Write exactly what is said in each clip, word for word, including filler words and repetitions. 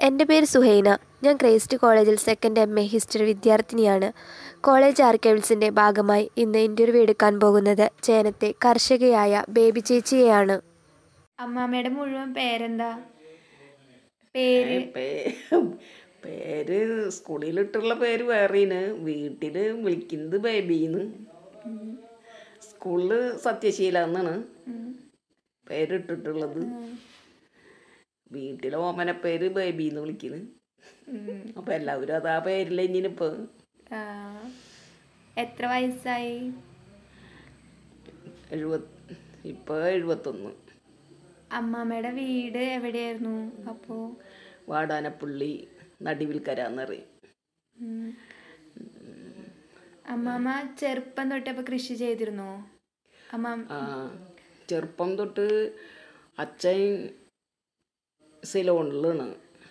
എൻ്റെ പേര് സുഹൈന. ഞാൻ ക്രൈസ്റ്റ് കോളേജിൽ സെക്കൻഡ് എം എ ഹിസ്റ്ററി വിദ്യാർത്ഥിനിയാണ്. കോളേജ് ആർക്കൈവ്സിൻ്റെ ഭാഗമായി ഇന്ന് ഇൻ്റർവ്യൂ എടുക്കാൻ പോകുന്നത് ചേനത്തെ കർഷകയായ ബേബി ചേച്ചിയെയാണ്. അമ്മാമ്മയുടെ മുഴുവൻ പേരെന്താ? പേര് പേര് സ്കൂളിലിട്ടുള്ള പേര് വേറെയാണ്. വീട്ടിൽ വിളിക്കുന്നത് ബേബിന്ന്. സ്കൂളിൽ സത്യശീല എന്നാണ് പേരിട്ടിട്ടുള്ളത്. വീട്ടിലെ ഓമന പേര് ബേബിന്ന് വിളിക്കുന്നത്. അപ്പൊ എല്ലാവരും അതാ പേരില്ല. ഇനിയിപ്പോ എത്ര വയസ്സായി? എഴുപത് ഇപ്പൊ എഴുപത്തൊന്ന്. അമ്മാമ്മയുടെ വീട് എവിടെയായിരുന്നു? അപ്പോ വാടാനപ്പള്ളി നടുവിൽക്കര എന്നറിയും. അമ്മാമ്മ ചെറുപ്പം തൊട്ടപ്പോൾ കൃഷി ചെയ്തിരുന്നോ? അമ്മ ആ ചെറുപ്പം തൊട്ട് അച്ഛൻ സിലോണിലാണ്.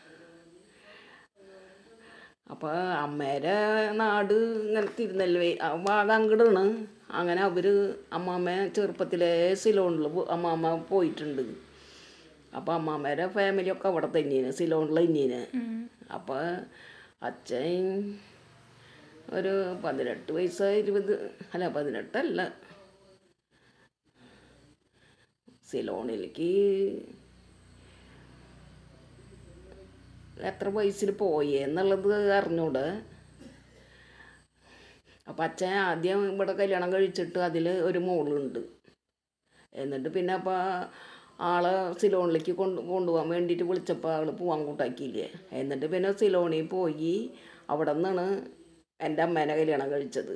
അപ്പോൾ അമ്മേരെ നാട് ഇങ്ങനെ തിരുനെല്ലി ഭാഗം അങ്ങടാണ്. അങ്ങനെ അവർ അമ്മാമ്മ ചെറുപ്പത്തിലേ സിലോണിൽ അമ്മാമ്മ പോയിട്ടുണ്ട്. അപ്പോൾ അമ്മാമ്മേരെ ഫാമിലിയൊക്കെ അവിടെ തന്നെയാണ്, സിലോണിൽ തന്നെയാണ്. അപ്പോൾ അച്ഛൻ ഒരു പതിനെട്ട് വയസ്സ് ഇരുപത് അല്ല പതിനെട്ടല്ല സിലോണിലേക്ക് എത്ര വയസ്സിൽ പോയേ എന്നുള്ളത് അറിഞ്ഞൂടെ. അപ്പം അച്ഛൻ ആദ്യം ഇവിടെ കല്യാണം കഴിച്ചിട്ട് അതിൽ ഒരു മോളുണ്ട്. എന്നിട്ട് പിന്നെ അപ്പോൾ ആളെ സിലോണിലേക്ക് കൊണ്ട് കൊണ്ടുപോകാൻ വേണ്ടിയിട്ട് വിളിച്ചപ്പോൾ ആൾ പോകാൻ കൂട്ടാക്കിയില്ലേ. എന്നിട്ട് പിന്നെ സിലോണിൽ പോയി അവിടെ നിന്നാണ് എൻ്റെ അമ്മേനെ കല്യാണം കഴിച്ചത്.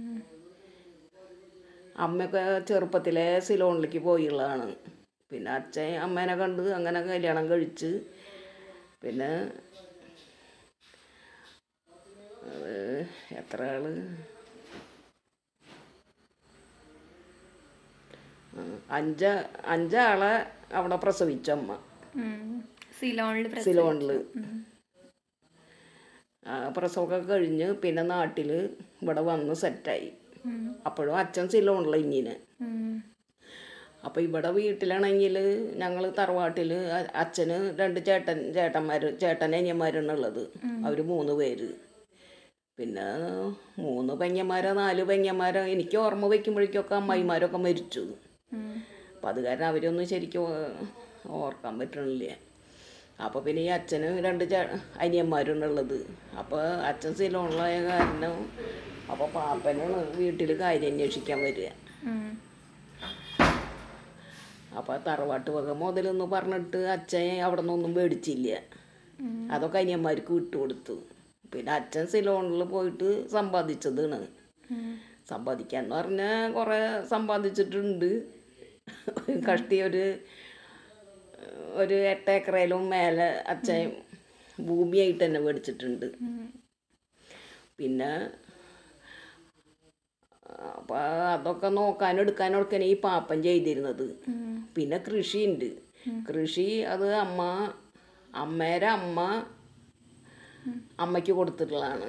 അമ്മയൊക്കെ ചെറുപ്പത്തിലെ സിലോണിലേക്ക് പോയുള്ളതാണ്. പിന്നെ അച്ഛൻ അമ്മേനെ കണ്ട് അങ്ങനെ കല്യാണം കഴിച്ച് പിന്നെ എത്ര ആള് അഞ്ച അഞ്ചാളെ അവിടെ പ്രസവിച്ചു അമ്മ സിലോണിൽ. പ്രസവമൊക്കെ കഴിഞ്ഞ് പിന്നെ നാട്ടിൽ ഇവിടെ വന്ന് സെറ്റായി. അപ്പോഴും അച്ഛൻ സിലോണിൽ ഇങ്ങനെ. അപ്പോൾ ഇവിടെ വീട്ടിലാണെങ്കിൽ ഞങ്ങൾ തറവാട്ടിൽ അച്ഛന് രണ്ട് ചേട്ടൻ ചേട്ടന്മാർ ചേട്ടൻ അനിയന്മാരാണുള്ളത്. അവർ മൂന്ന് പേര്. പിന്നെ മൂന്ന് പെങ്ങന്മാരോ നാല് പെങ്ങന്മാരോ എനിക്ക് ഓർമ്മ വയ്ക്കുമ്പോഴേക്കൊക്കെ അമ്മായിമാരൊക്കെ മരിച്ചു. അപ്പം അത് കാരണം അവരൊന്നും ശരിക്കും ഓർക്കാൻ പറ്റണില്ല. അപ്പോൾ പിന്നെ ഈ അച്ഛന് രണ്ട് ചേ അനിയന്മാരാണുള്ളത്. അപ്പോൾ അച്ഛൻ സിലോണിലായ കാരണം അപ്പോൾ പാപ്പനാണ് വീട്ടിൽ കാര്യം അന്വേഷിക്കാൻ വരിക. അപ്പോൾ തറവാട്ട് വക മുതലെന്ന് പറഞ്ഞിട്ട് അച്ഛൻ അവിടെ നിന്നൊന്നും മേടിച്ചില്ല. അതൊക്കെ അനിയന്മാർക്ക് വിട്ടുകൊടുത്തു. പിന്നെ അച്ഛൻ സിലോണിൽ പോയിട്ട് സമ്പാദിച്ചതാണ്. സമ്പാദിക്കാന്ന് പറഞ്ഞാൽ കുറേ സമ്പാദിച്ചിട്ടുണ്ട്. കഷ്ടി ഒരു ഒരു എട്ടേക്കറയിലും മേലെ അച്ഛൻ ഭൂമിയായിട്ട് തന്നെ മേടിച്ചിട്ടുണ്ട്. പിന്നെ അപ്പം അതൊക്കെ നോക്കാനും എടുക്കാനും ഒക്കെ ഈ പാപ്പൻ ചെയ്തിരുന്നത്. പിന്നെ കൃഷിയുണ്ട്. കൃഷി അത് അമ്മ അമ്മേരെ അമ്മ അമ്മയ്ക്ക് കൊടുത്തിട്ടുള്ളതാണ്.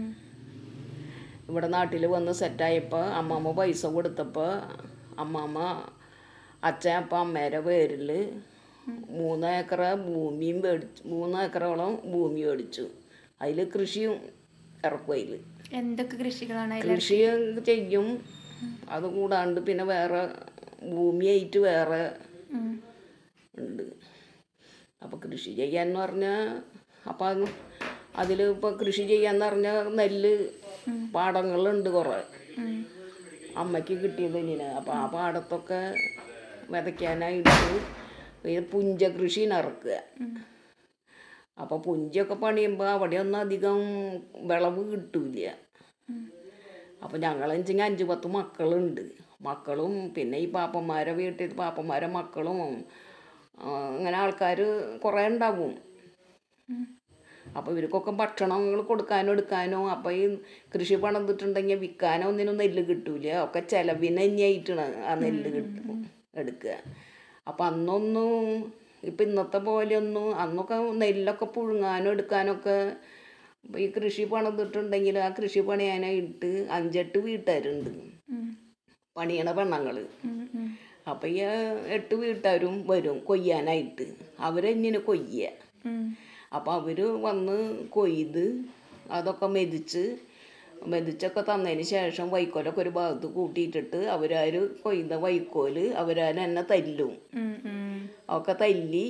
ഇവിടെ നാട്ടിൽ വന്ന് സെറ്റായപ്പോൾ അമ്മമ്മ പൈസ കൊടുത്തപ്പോൾ അമ്മമ്മ അച്ഛൻ അപ്പം അമ്മേരെ പേരിൽ മൂന്ന് ഏക്കറ ഭൂമിയും മേടിച്ചു. മൂന്ന് ഏക്കറോളം ഭൂമി മേടിച്ചു. അതിൽ കൃഷിയും ഇറക്കും. അതിൽ എന്തൊക്കെ കൃഷികളാണ്? കൃഷി ചെയ്യും. അത് കൂടാണ്ട് പിന്നെ വേറെ ഭൂമിയായിട്ട് വേറെ ഉണ്ട്. അപ്പോൾ കൃഷി ചെയ്യാന്ന് പറഞ്ഞാൽ അപ്പം അതിൽ ഇപ്പോൾ കൃഷി ചെയ്യാന്ന് പറഞ്ഞാൽ നെല്ല് പാടങ്ങളുണ്ട് കുറേ അമ്മയ്ക്ക് കിട്ടിയത് തന്നെയാണ്. അപ്പോൾ ആ പാടത്തൊക്കെ വിതയ്ക്കാനായിട്ട് ഈ പുഞ്ച കൃഷി ഇറക്കുക. അപ്പോൾ പുഞ്ചയൊക്കെ പണിയുമ്പോൾ അവിടെയൊന്നും അധികം വിളവ് കിട്ടൂല. അപ്പോൾ ഞങ്ങളെന്നുവെച്ചെങ്കിൽ അഞ്ച് പത്ത് മക്കളുണ്ട്. മക്കളും പിന്നെ ഈ പാപ്പന്മാരെ വീട്ടിൽ പാപ്പന്മാരെ മക്കളും അങ്ങനെ ആൾക്കാർ കുറേ ഉണ്ടാവും. അപ്പോൾ ഇവർക്കൊക്കെ ഭക്ഷണങ്ങൾ കൊടുക്കാനോ എടുക്കാനോ അപ്പോൾ ഈ കൃഷി പണിതിട്ടുണ്ടെങ്കിൽ വിൽക്കാനോ ഒന്നിനും നെല്ല് കിട്ടൂല. ഒക്കെ ചിലവിന് തന്നെയായിട്ടാണ് ആ നെല്ല് കിട്ടും എടുക്കുക. അപ്പം അന്നൊന്നും ഇപ്പം ഇന്നത്തെ പോലെയൊന്നും അന്നൊക്കെ നെല്ലൊക്കെ പുഴുങ്ങാനോ എടുക്കാനൊക്കെ ഈ കൃഷി പണിതിട്ടുണ്ടെങ്കിൽ ആ കൃഷി പണിയാനായിട്ട് അഞ്ചെട്ട് വീട്ടുകാരുണ്ട് പണിയണ പെണ്ണുങ്ങൾ. അപ്പം ഈ എട്ട് വീട്ടുകാരും വരും കൊയ്യാനായിട്ട്. അവരെങ്ങനെ കൊയ്യുക. അപ്പോൾ അവർ വന്ന് കൊയ്ത് അതൊക്കെ മെതിച്ച് മെതിച്ചൊക്കെ തന്നതിന് ശേഷം വൈക്കോലൊക്കെ ഒരു ഭാഗത്ത് കൂട്ടിയിട്ടിട്ട് അവരാർ കൊയ്ത വൈക്കോല് അവരാർ തന്നെ തല്ലും. ഒക്കെ തല്ലി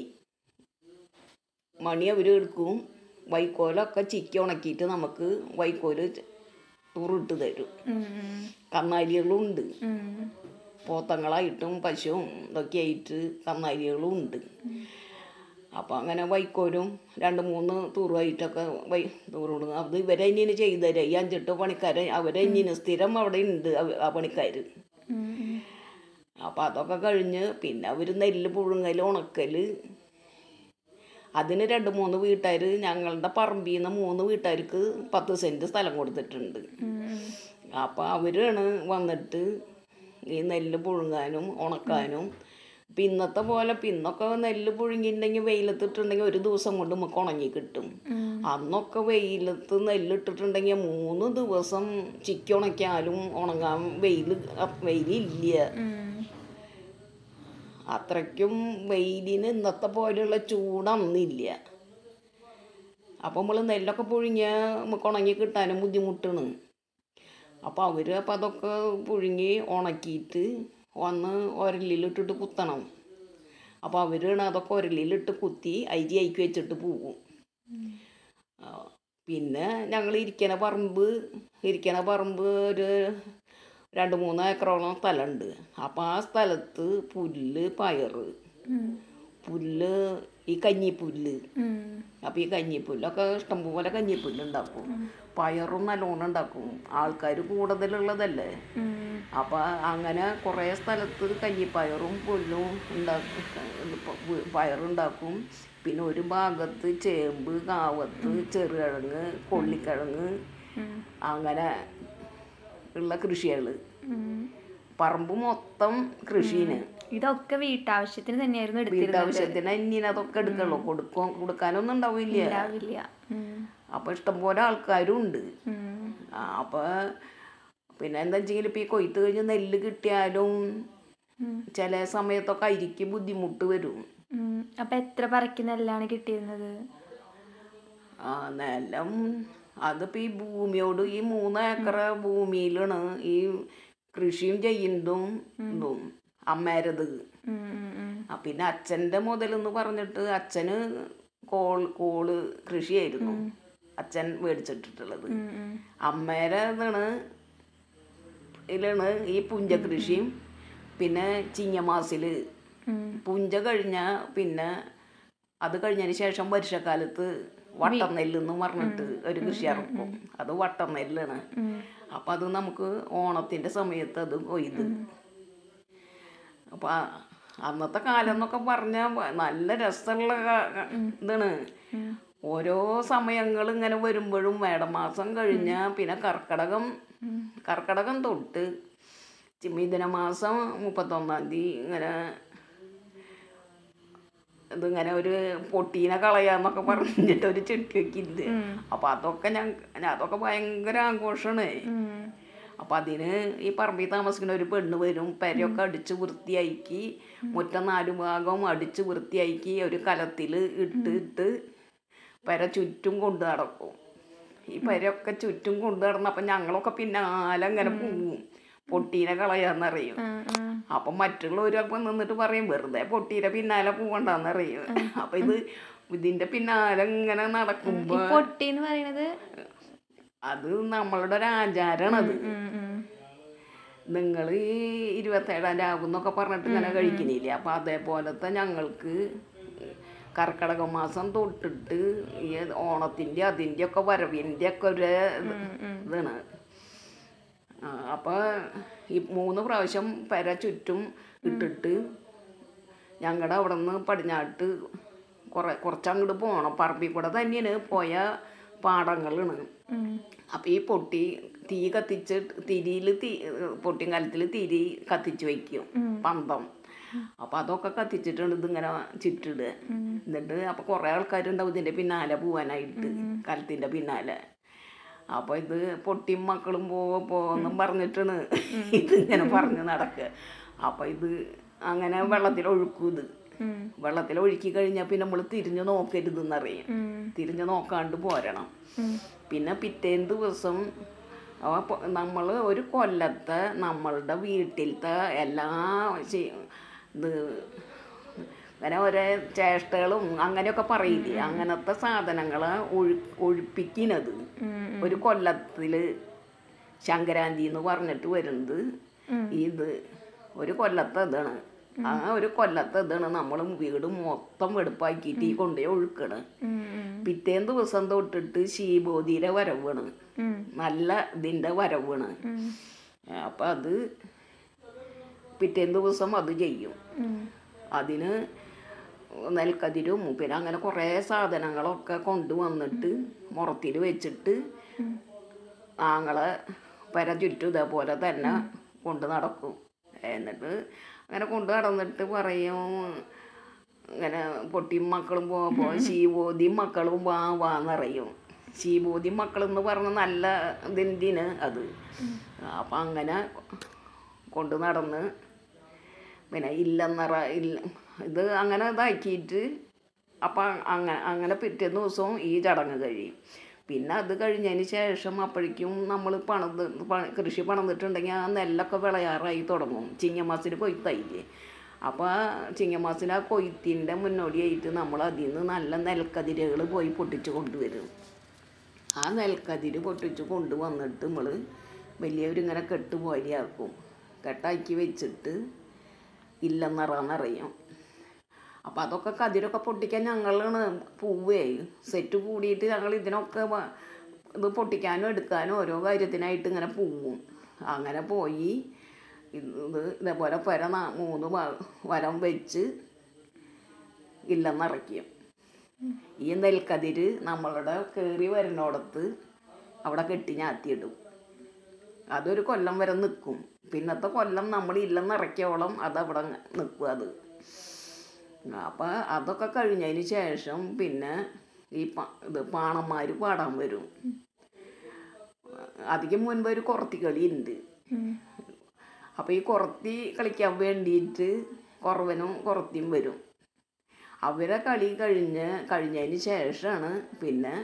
മണി അവർ എടുക്കും. വൈക്കോലൊക്കെ ചിക്കി ഉണക്കിയിട്ട് നമുക്ക് വൈക്കോല് തുറിട്ട് തരും. കന്നാലികളും ഉണ്ട്, പോത്തങ്ങളായിട്ടും പശുവും ഇതൊക്കെ ആയിട്ട് കന്നാലികളും ഉണ്ട്. അപ്പം അങ്ങനെ വൈക്കോലും രണ്ട് മൂന്ന് തൂറുമായിട്ടൊക്കെ വൈ തൂറുണ്ട്. അത് ഇവരെ ഇനിന് ചെയ്തു തരാം. ഈ അഞ്ചെട്ട് പണിക്കാരെ അവരെ ഇനിന് സ്ഥിരം അവിടെ ഉണ്ട് ആ പണിക്കാർ. അപ്പം അതൊക്കെ കഴിഞ്ഞ് പിന്നെ അവർ നെല്ല് പുഴുങ്ങൽ ഉണക്കൽ. അതിന് രണ്ട് മൂന്ന് വീട്ടുകാർ ഞങ്ങളുടെ പറമ്പിൽ നിന്ന് മൂന്ന് വീട്ടുകാർക്ക് പത്ത് സെൻറ്റ് സ്ഥലം കൊടുത്തിട്ടുണ്ട്. അപ്പം അവരാണ് വന്നിട്ട് ഈ നെല്ല് പുഴുങ്ങാനും ഉണക്കാനും. ഇപ്പം ഇന്നത്തെ പോലെ പിന്നൊക്കെ നെല്ല് പുഴുങ്ങിയിട്ടുണ്ടെങ്കിൽ വെയിലത്തിട്ടുണ്ടെങ്കിൽ ഒരു ദിവസം കൊണ്ട് നമുക്ക് ഉണങ്ങി കിട്ടും. അന്നൊക്കെ വെയിലത്ത് നെല്ലിട്ടിട്ടുണ്ടെങ്കിൽ മൂന്ന് ദിവസം ചിക്കി ഉണക്കിയാലും ഉണങ്ങാൻ വെയിൽ വെയിലില്ല. അത്രയ്ക്കും വെയിലിന് ഇന്നത്തെ പോലെയുള്ള ചൂടന്നില്ല. അപ്പം നമ്മൾ നെല്ലൊക്കെ പുഴുങ്ങിയാൽ നമുക്ക് ഉണങ്ങി കിട്ടാനും ബുദ്ധിമുട്ടാണ്. അപ്പോൾ അവർ അപ്പം അതൊക്കെ പുഴുങ്ങി ഉണക്കിയിട്ട് വന്ന് ഉരലിലിട്ടിട്ട് കുത്തണം. അപ്പോൾ അവരാണ് അതൊക്കെ ഉരലിലിട്ട് കുത്തി അരി അയക്കി വെച്ചിട്ട് പോകും. പിന്നെ ഞങ്ങൾ ഇരിക്കണ പറമ്പ് ഇരിക്കണ പറമ്പ് ഒരു രണ്ട് മൂന്ന് ഏക്കറോളം സ്ഥലമുണ്ട്. അപ്പോൾ ആ സ്ഥലത്ത് പുല്ല് പയറ് പുല്ല് ഈ കഞ്ഞിപ്പുല്ല്. അപ്പം ഈ കഞ്ഞിപ്പുല്ലൊക്കെ ഇഷ്ടംപോലെ കഞ്ഞിപ്പുല്ല് ഉണ്ടാക്കും. പയറും നല്ലോണം ഉണ്ടാക്കും. ആൾക്കാർ കൂടുതലുള്ളതല്ലേ. അപ്പം അങ്ങനെ കുറേ സ്ഥലത്ത് കഞ്ഞിപ്പയറും പുല്ലും ഉണ്ടാക്കും, പയറുണ്ടാക്കും. പിന്നെ ഒരു ഭാഗത്ത് ചേമ്പ്, കാവത്ത്, ചെറുകിഴങ്ങ്, കൊള്ളിക്കിഴങ്ങ്, അങ്ങനെ ഉള്ള കൃഷികൾ. പറമ്പ് മൊത്തം കൃഷിന്. ഇതൊക്കെ വീട്ടാവശ്യത്തിന് തന്നെയായിരുന്നു. വീട്ടാവശ്യത്തിന് ഇങ്ങനെ അതൊക്കെ എടുക്കുള്ളൂ. കൊടുക്കും കൊടുക്കാനൊന്നും ഉണ്ടാവില്ല. അപ്പൊ ഇഷ്ടംപോലെ ആൾക്കാരും ഉണ്ട്. അപ്പൊ പിന്നെ എന്താ വെച്ചെങ്കിൽ ഇപ്പം ഈ കൊയ്ത്ത് കഴിഞ്ഞ് നെല്ല് കിട്ടിയാലും ചില സമയത്തൊക്കെ അരിക്ക് ബുദ്ധിമുട്ട് വരും. അപ്പൊ എത്ര പറക്കി നെല്ലാണ് കിട്ടിയിരുന്നത്? ആ നെല്ലം അതിപ്പോൾ ഈ ഭൂമിയോട് ഈ മൂന്ന് ഏക്കർ ഭൂമിയിലാണ് ഈ കൃഷിയും ചെയ്യുന്നതും ഇതും അമ്മേരത്. പിന്നെ അച്ഛൻ്റെ മുതലെന്ന് പറഞ്ഞിട്ട് അച്ഛന് കോൾ കോള് കൃഷിയായിരുന്നു അച്ഛൻ മേടിച്ചിട്ടിട്ടുള്ളത്. അമ്മേരെ ഇതാണ് ഇതിലാണ് ഈ പുഞ്ച കൃഷിയും. പിന്നെ ചിങ്ങമാസിൽ പുഞ്ച കഴിഞ്ഞാൽ പിന്നെ അത് കഴിഞ്ഞതിന് ശേഷം വർഷക്കാലത്ത് വട്ടം നെല്ലെന്ന് പറഞ്ഞിട്ട് ഒരു കൃഷി ഇറക്കും. അത് വട്ടം നെല്ലാണ്. അപ്പം അത് നമുക്ക് ഓണത്തിൻ്റെ സമയത്ത് അത് കൊയ്ത്. അപ്പം അന്നത്തെ കാലം എന്നൊക്കെ പറഞ്ഞാൽ നല്ല രസമുള്ള ഇതാണ്. ഓരോ സമയങ്ങൾ ഇങ്ങനെ വരുമ്പോഴും മേടമാസം കഴിഞ്ഞാൽ പിന്നെ കർക്കിടകം കർക്കിടകം തൊട്ട് മിഥുനമാസം മുപ്പത്തൊന്നാം തീയതി ഇങ്ങനെ ഇതിങ്ങനെ ഒരു പൊട്ടീനെ കളയാന്നൊക്കെ പറഞ്ഞിട്ട് ഒരു ചെട്ടിയൊക്കെ ഉണ്ട്. അപ്പം അതൊക്കെ ഞാൻ അതൊക്കെ ഭയങ്കര ആഘോഷമാണ്. അപ്പം അതിന് ഈ പറമ്പിൽ താമസിക്കുന്ന ഒരു പെണ്ണ് വരും. പെരയൊക്കെ അടിച്ച് വൃത്തിയാക്കി മുറ്റം നാലു ഭാഗം അടിച്ച് വൃത്തിയാക്കി ഒരു കലത്തിൽ ഇട്ടിട്ട് പെര ചുറ്റും കൊണ്ടു നടക്കും. ഈ പെരയൊക്കെ ചുറ്റും കൊണ്ടു നടന്നപ്പം ഞങ്ങളൊക്കെ പിന്നാലെ അങ്ങനെ പോവും പൊട്ടീനെ കളയാന്നറിയും. അപ്പം മറ്റുള്ളവരൊക്കെ നിന്നിട്ട് പറയും വെറുതെ പൊട്ടീനെ പിന്നാലെ പോകണ്ടെന്നറിയും. അപ്പം ഇത് ഇതിൻ്റെ പിന്നാലെ ഇങ്ങനെ നടക്കുമ്പോൾ പൊട്ടീന്ന് പറയണത് അത് നമ്മളുടെ ഒരു ആചാരമാണത്. നിങ്ങൾ ഈ ഇരുപത്തേഴാം രാവ് എന്നൊക്കെ പറഞ്ഞിട്ട് ഇങ്ങനെ കഴിക്കുന്നില്ലേ. അപ്പം അതേപോലത്തെ ഞങ്ങൾക്ക് കർക്കിടക മാസം തൊട്ടിട്ട് ഈ ഓണത്തിൻ്റെ അതിൻ്റെ ഒക്കെ വരവിൻ്റെ ഒക്കെ ഒരു ഇതാണ്. അപ്പോൾ ഈ മൂന്ന് പ്രാവശ്യം പെര ചുറ്റും ഇട്ടിട്ട് ഞങ്ങളുടെ അവിടെ നിന്ന് പടിഞ്ഞാട്ട് കുറേ കുറച്ചങ്ങോട്ട് പോകണം. പറമ്പിൽ കൂടെ തന്നെയാണ് പോയ പാടങ്ങളാണ്. അപ്പം ഈ പൊട്ടി തീ കത്തിച്ച് തിരിയിൽ തീ പൊട്ടിയും കലത്തിൽ തിരി കത്തിച്ച് വയ്ക്കും പന്തം. അപ്പം അതൊക്കെ കത്തിച്ചിട്ടുണ്ട് ഇതിങ്ങനെ ചുറ്റിടുക. എന്നിട്ട് അപ്പം കുറേ ആൾക്കാരുണ്ടാവും ഇതിൻ്റെ പിന്നാലെ പോവാനായിട്ട് കലത്തിൻ്റെ പിന്നാലെ. അപ്പോൾ ഇത് പൊട്ടിയും മക്കളും പോവോ പോവെന്നും പറഞ്ഞിട്ടാണ് ഇതിങ്ങനെ പറഞ്ഞ് നടക്കുക. അപ്പം ഇത് അങ്ങനെ വെള്ളത്തിൽ ഒഴുക്കും. ഇത് വെള്ളത്തിൽ ഒഴുക്കി കഴിഞ്ഞാൽ പിന്നെ നമ്മൾ തിരിഞ്ഞു നോക്കരുതെന്നറിയാം. തിരിഞ്ഞു നോക്കാണ്ട് പോരണം. പിന്നെ പിറ്റേന്ന് ദിവസം നമ്മൾ ഒരു കൊല്ലത്തെ നമ്മളുടെ വീട്ടിലത്തെ എല്ലാ ഇത് അങ്ങനെ ഓരോ ചേഷ്ടകളും അങ്ങനെയൊക്കെ പറയില്ലേ, അങ്ങനത്തെ സാധനങ്ങൾ ഒഴു ഒഴിപ്പിക്കുന്നത് ഒരു കൊല്ലത്തിൽ സംക്രാന്തി എന്ന് പറഞ്ഞിട്ട് വരുന്നത് ഇത് ഒരു കൊല്ലത്തെ ഇതാണ്. ആ ഒരു കൊല്ലത്തെ ഇതാണ് നമ്മൾ വീട് മൊത്തം വെടുപ്പാക്കിയിട്ട് ഈ കൊണ്ടുപോയി ഒഴുക്കണ്. പിറ്റേന്ന് ദിവസം തൊട്ടിട്ട് ശീബോധിയുടെ വരവാണ്, നല്ല ഇതിൻ്റെ വരവാണ്. അപ്പം അത് പിറ്റേന്ന് ദിവസം അത് ചെയ്യും. അതിന് നെൽക്കതിരും പിന്നെ അങ്ങനെ കുറേ സാധനങ്ങളൊക്കെ കൊണ്ടുവന്നിട്ട് മുറത്തിൽ വെച്ചിട്ട് ആങ്ങളെ പര ചുറ്റും ഇതേപോലെ തന്നെ കൊണ്ട് നടക്കും. എന്നിട്ട് അങ്ങനെ കൊണ്ട് നടന്നിട്ട് പറയും ഇങ്ങനെ പൊട്ടിയും മക്കളും പോകുമ്പോൾ ശീബോധിയും മക്കളും വാ വാന്നറിയും. ശീബോധി മക്കളെന്ന് പറഞ്ഞ നല്ല ഇതിന് അത്. അപ്പം അങ്ങനെ കൊണ്ട് നടന്ന് പിന്നെ ഇല്ലെന്നറ ഇല്ല ഇത് അങ്ങനെ ഇതാക്കിയിട്ട് അപ്പം അങ്ങനെ അങ്ങനെ പിറ്റേ ദിവസവും ഈ ചടങ്ങ് കഴിയും. പിന്നെ അത് കഴിഞ്ഞതിന് ശേഷം അപ്പോഴേക്കും നമ്മൾ പണിത് കൃഷി പണിതിട്ടുണ്ടെങ്കിൽ ആ നെല്ലൊക്കെ വിളയാറായി തുടങ്ങും. ചിങ്ങമാസത്തിന് കൊയ്ത്തായില്ലേ. അപ്പോൾ ആ ചിങ്ങമാസത്തിന് ആ കൊയ്ത്തിൻ്റെ മുന്നോടിയായിട്ട് നമ്മൾ അതിൽ നിന്ന് നല്ല നെൽക്കതിരുകൾ പോയി പൊട്ടിച്ച് കൊണ്ടുവരും. ആ നെൽക്കതിര് പൊട്ടിച്ച് കൊണ്ടുവന്നിട്ട് നമ്മൾ വലിയവരിങ്ങനെ കെട്ട് പോലെയാക്കും. കെട്ടാക്കി വെച്ചിട്ട് ഇല്ലെന്നറിയാം. അപ്പം അതൊക്കെ കതിരൊക്കെ പൊട്ടിക്കാൻ ഞങ്ങളാണ് പൂവേ സെറ്റ് കൂടിയിട്ട് ഞങ്ങൾ ഇതിനൊക്കെ ഇത് പൊട്ടിക്കാനും എടുക്കാനും ഓരോ കാര്യത്തിനായിട്ട് ഇങ്ങനെ പോവും. അങ്ങനെ പോയി ഇത് ഇതേപോലെ പര മൂന്ന് വരം വെച്ച് ഇല്ലെന്നിറക്കും. ഈ നെൽക്കതിര് നമ്മളുടെ കയറി വരുന്നിടത്ത് അവിടെ കെട്ടി ഞാത്തിയിടും. അതൊരു കൊല്ലം വരെ നിൽക്കും. പിന്നത്തെ കൊല്ലം നമ്മൾ ഇല്ലെന്നിറക്കിയോളം അതവിടെ നിൽക്കും അത്. അപ്പം അതൊക്കെ കഴിഞ്ഞതിന് ശേഷം പിന്നെ ഈ പ ഇത് പാണന്മാർ പാടാൻ വരും. അധികം മുൻപ് ഒരു കുറത്തി കളി ഉണ്ട്. അപ്പോൾ ഈ കുറത്തി കളിക്കാൻ വേണ്ടിയിട്ട് കുറവനും കുറത്തിയും വരും. അവരെ കളി കഴിഞ്ഞ് കഴിഞ്ഞതിന് ശേഷമാണ് പിന്നെ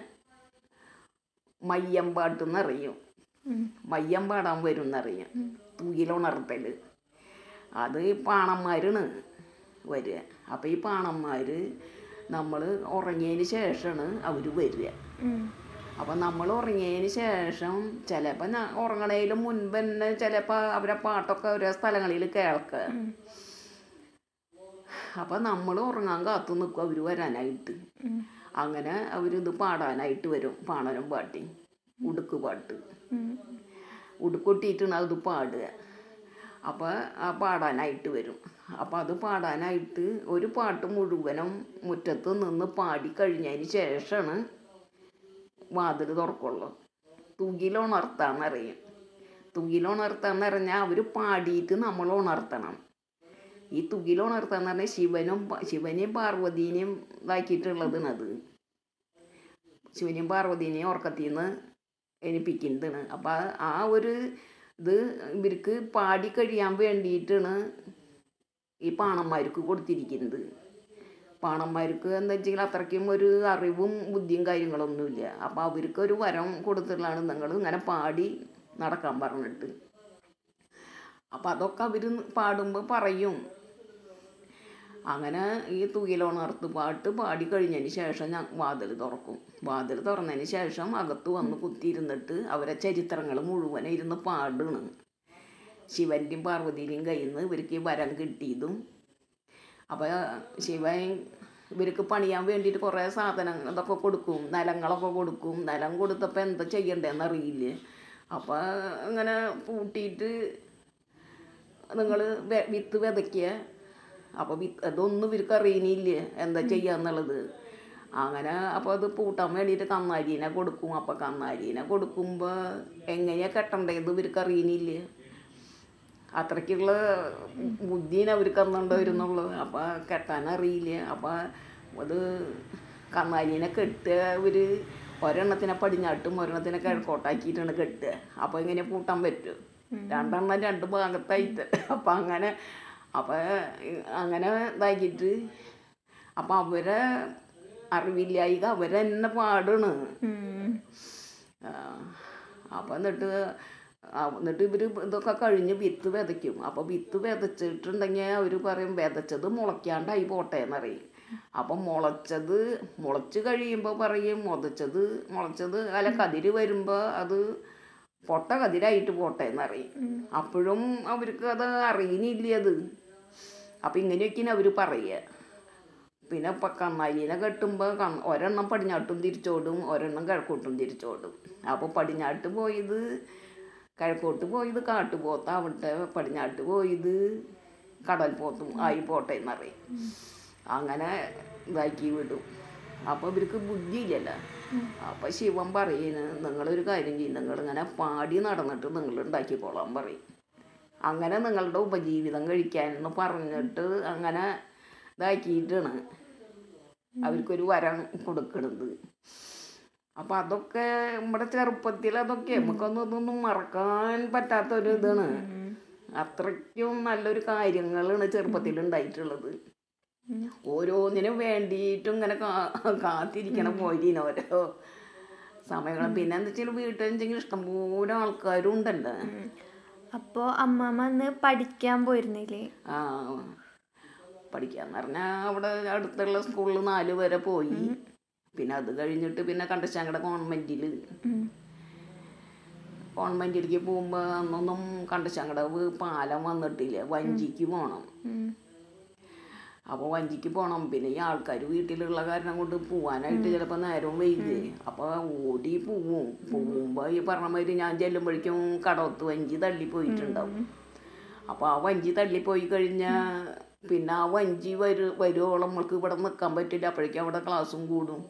മയ്യം പാട്ടെന്നറിയും. മയ്യം പാടാൻ വരും എന്നറിയാം. തൂകിലുണർത്തൽ അത് പാണന്മാരാണ് വരിക. അപ്പോൾ ഈ പാണന്മാർ നമ്മൾ ഉറങ്ങിയതിന് ശേഷമാണ് അവർ വരിക. അപ്പം നമ്മൾ ഉറങ്ങിയതിന് ശേഷം ചിലപ്പോൾ ഉറങ്ങണതിന് മുൻപ് തന്നെ ചിലപ്പോൾ അവരെ പാട്ടൊക്കെ ഓരോ സ്ഥലങ്ങളിൽ കേൾക്കുക. അപ്പം നമ്മൾ ഉറങ്ങാൻ കാത്തു നിൽക്കും അവർ വരാനായിട്ട്. അങ്ങനെ അവരിത് പാടാനായിട്ട് വരും. പാണനും പാട്ടി ഉടുക്ക് പാട്ട് ഉടുക്കൊട്ടിയിട്ടാണ് അത് പാടുക. അപ്പോൾ ആ പാടാനായിട്ട് വരും. അപ്പോൾ അത് പാടാനായിട്ട് ഒരു പാട്ട് മുഴുവനും മുറ്റത്ത് നിന്ന് പാടി കഴിഞ്ഞതിന് ശേഷമാണ് വാതിൽ തുറക്കുള്ളൂ. തുകിലുണർത്താന്നറിയും. തുകിലുണർത്താന്ന് പറഞ്ഞാൽ അവർ പാടിയിട്ട് നമ്മൾ ഉണർത്തണം. ഈ തുകിലുണർത്താന്ന് പറഞ്ഞാൽ ശിവനും ശിവനെയും പാർവതീനെയും ഇതാക്കിയിട്ടുള്ളതാണ്. അത് ശിവനെയും പാർവതീനെയും ഉറക്കത്തിൽ നിന്ന് എണിപ്പിക്കുന്നതാണ്. അപ്പം ആ ഒരു ഇത് ഇവർക്ക് പാടി കഴിയാൻ വേണ്ടിയിട്ടാണ് ഈ പാണന്മാർക്ക് കൊടുത്തിരിക്കുന്നത്. പാണന്മാർക്ക് എന്താ വെച്ചെങ്കിൽ അത്രയ്ക്കും ഒരു അറിവും ബുദ്ധിയും കാര്യങ്ങളൊന്നുമില്ല. അപ്പോൾ അവർക്കൊരു വരം കൊടുത്തിട്ടുള്ളതാണ് നിങ്ങൾ ഇങ്ങനെ പാടി നടക്കാൻ പറഞ്ഞിട്ട്. അപ്പം അതൊക്കെ അവർ പാടുമ്പോൾ പറയും. അങ്ങനെ ഈ തുകിലുണർത്ത് പാട്ട് പാടി കഴിഞ്ഞതിന് ശേഷം ഞാൻ വാതിൽ തുറക്കും. വാതിൽ തുറന്നതിന് ശേഷം അകത്ത് വന്ന് കുത്തിയിരുന്നിട്ട് അവരെ ചരിത്രങ്ങൾ മുഴുവനും ഇരുന്ന് പാടണം. ശിവൻ്റെയും പാർവതിയുടെയും കയ്യിൽ നിന്ന് ഇവർക്ക് വരം കിട്ടിയതും. അപ്പോൾ ശിവൻ ഇവർക്ക് പണിയാൻ വേണ്ടിയിട്ട് കുറേ സാധനങ്ങൾ ഇതൊക്കെ കൊടുക്കും. നിലങ്ങളൊക്കെ കൊടുക്കും. നിലം കൊടുത്തപ്പോൾ എന്താ ചെയ്യണ്ടേന്ന് അറിയില്ല. അപ്പോൾ ഇങ്ങനെ പൂട്ടിയിട്ട് നിങ്ങൾ വിത്ത് വിതയ്ക്കുക. അപ്പോൾ വിത്ത് അതൊന്നും ഇവർക്ക് അറിയണില്ല എന്താ ചെയ്യാന്നുള്ളത്. അങ്ങനെ അപ്പോൾ അത് പൂട്ടാൻ വേണ്ടിയിട്ട് കന്നാരീനെ കൊടുക്കും. അപ്പോൾ കന്നാരീനെ കൊടുക്കുമ്പോൾ എങ്ങനെയാണ് കെട്ടേണ്ടത് ഇവർക്ക് അറിയണില്ല. അത്രയ്ക്കുള്ള ബുദ്ധിനെ അവർക്ക് അന്നുണ്ട് വരുന്നുള്ളൂ. അപ്പോൾ കെട്ടാനറിയില്ല. അപ്പോൾ അത് കന്നാരീനെ കെട്ടുക ഇവർ ഒരെണ്ണത്തിനെ പടിഞ്ഞാട്ടും ഒരെണ്ണത്തിനെ കിഴക്കോട്ടാക്കിയിട്ടാണ് കെട്ടുക. അപ്പോൾ ഇങ്ങനെ പൂട്ടാൻ പറ്റും. രണ്ടെണ്ണം രണ്ട് ഭാഗത്തായിട്ട്. അപ്പം അങ്ങനെ അപ്പം അങ്ങനെ ഇതാക്കിയിട്ട് അപ്പം അവരെ അറിവില്ലായിക അവരെന്നെ പാടണ്. അപ്പം എന്നിട്ട് എന്നിട്ട് ഇവർ ഇതൊക്കെ കഴിഞ്ഞ് വിത്ത് വിതയ്ക്കും. അപ്പോൾ വിത്ത് വിതച്ചിട്ടുണ്ടെങ്കിൽ അവർ പറയും വിതച്ചത് മുളയ്ക്കാണ്ടായി പോട്ടെ എന്നറിയും. അപ്പം മുളച്ചത് മുളച്ച് കഴിയുമ്പോൾ പറയും മുതച്ചത് മുളച്ചത് അല്ല കതിര് വരുമ്പോൾ അത് പൊട്ട കതിരായിട്ട് പോട്ടെ എന്നറിയും. അപ്പോഴും അവർക്ക് അത് അറിയുന്നില്ല അത്. അപ്പം ഇങ്ങനെയൊക്കെയാണ് അവർ പറയുക. പിന്നെ ഇപ്പം കന്നാലീനെ കെട്ടുമ്പോൾ ക ഒരെണ്ണം പടിഞ്ഞാട്ടും തിരിച്ചോടും, ഒരെണ്ണം കിഴക്കോട്ടും തിരിച്ചോടും. അപ്പോൾ പടിഞ്ഞാട്ട് പോയത് കിഴക്കോട്ട് പോയത് കാട്ടുപോത്താവട്ടെ, പടിഞ്ഞാട്ട് പോയത് കടൽ പോത്തും ആയി പോട്ടെ എന്നറിയും. അങ്ങനെ ഇതാക്കി വിടും. അപ്പോൾ ഇവർക്ക് ബുദ്ധിയില്ലല്ലോ. അപ്പം ശിവൻ പറയുന്നത് നിങ്ങളൊരു കാര്യം ചെയ്യും, നിങ്ങളിങ്ങനെ പാടി നടന്നിട്ട് നിങ്ങൾ ഉണ്ടാക്കിക്കോളാൻ പറയും. അങ്ങനെ നിങ്ങളുടെ ഉപജീവിതം കഴിക്കാനെന്ന് പറഞ്ഞിട്ട് അങ്ങനെ ഇതാക്കിയിട്ടാണ് അവർക്കൊരു വരം കൊടുക്കണത്. അപ്പം അതൊക്കെ നമ്മുടെ ചെറുപ്പത്തിൽ അതൊക്കെ നമുക്കൊന്നും ഇതൊന്നും മറക്കാൻ പറ്റാത്തൊരു ഇതാണ്. അത്രയ്ക്കും നല്ലൊരു കാര്യങ്ങളാണ് ചെറുപ്പത്തിൽ ഉണ്ടായിട്ടുള്ളത്. ഓരോന്നിനും വേണ്ടിയിട്ടും ഇങ്ങനെ കാ കാത്തിരിക്കണം പോയിന് ഓരോ സമയങ്ങൾ. പിന്നെ എന്താ വെച്ചാൽ വീട്ടിലെന്തെങ്കിലും ഇഷ്ടംപോലെ ആൾക്കാരും ഉണ്ടല്ലോ. അപ്പോൾ അമ്മമ്മ അന്ന് പഠിക്കാൻ പോയിരുന്നില്ലേ? ആ, പഠിക്കാന്ന് പറഞ്ഞാൽ അവിടെ അടുത്തുള്ള സ്കൂളിൽ നാല് വരെ പോയി. പിന്നെ അത് കഴിഞ്ഞിട്ട് പിന്നെ കണ്ടശാങ്കട കോൺവെൻറ്റിൽ കോൺവെൻറ്റിലേക്ക് പോകുമ്പോൾ അന്നൊന്നും കണ്ടശാങ്കടവ് പാലം വന്നിട്ടില്ല, വഞ്ചിക്ക് പോകണം. അപ്പോൾ വഞ്ചിക്ക് പോകണം. പിന്നെ ഈ ആൾക്കാർ വീട്ടിലുള്ള കാരണം കൊണ്ട് പോവാനായിട്ട് ചിലപ്പോൾ നേരവും വൈകി. അപ്പോൾ ഓടി പോവും. പോകുമ്പോൾ ഈ പറഞ്ഞ മാതിരി ഞാൻ ചെല്ലുമ്പോഴേക്കും കടവത്ത് വഞ്ചി തള്ളിപ്പോയിട്ടുണ്ടാവും. അപ്പോൾ ആ വഞ്ചി തള്ളിപ്പോയി കഴിഞ്ഞാൽ പിന്നെ ആ വഞ്ചി വരു വരുവോളം നമ്മൾക്ക് ഇവിടെ നിൽക്കാൻ പറ്റില്ല. അപ്പോഴേക്കും അവിടെ ക്ലാസ്സും കൂടും.